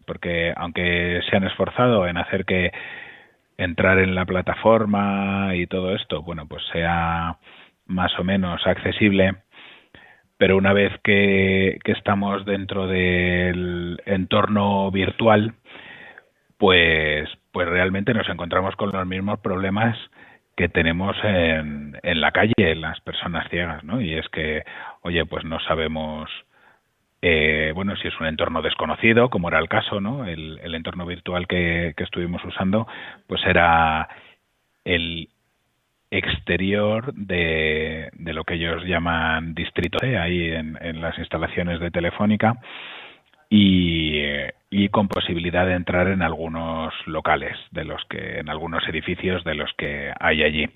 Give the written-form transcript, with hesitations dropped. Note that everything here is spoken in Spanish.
porque aunque se han esforzado en hacer que entrar en la plataforma y todo esto, bueno, pues sea más o menos accesible, pero una vez que estamos dentro del entorno virtual, pues realmente nos encontramos con los mismos problemas que tenemos en la calle, en las personas ciegas, ¿no? Y es que, oye, pues no sabemos, bueno, si es un entorno desconocido, como era el caso, ¿no? El entorno virtual que estuvimos usando, pues era el exterior de lo que ellos llaman distrito C, ahí en las instalaciones de Telefónica, y con posibilidad de entrar en algunos locales, en algunos edificios de los que hay allí.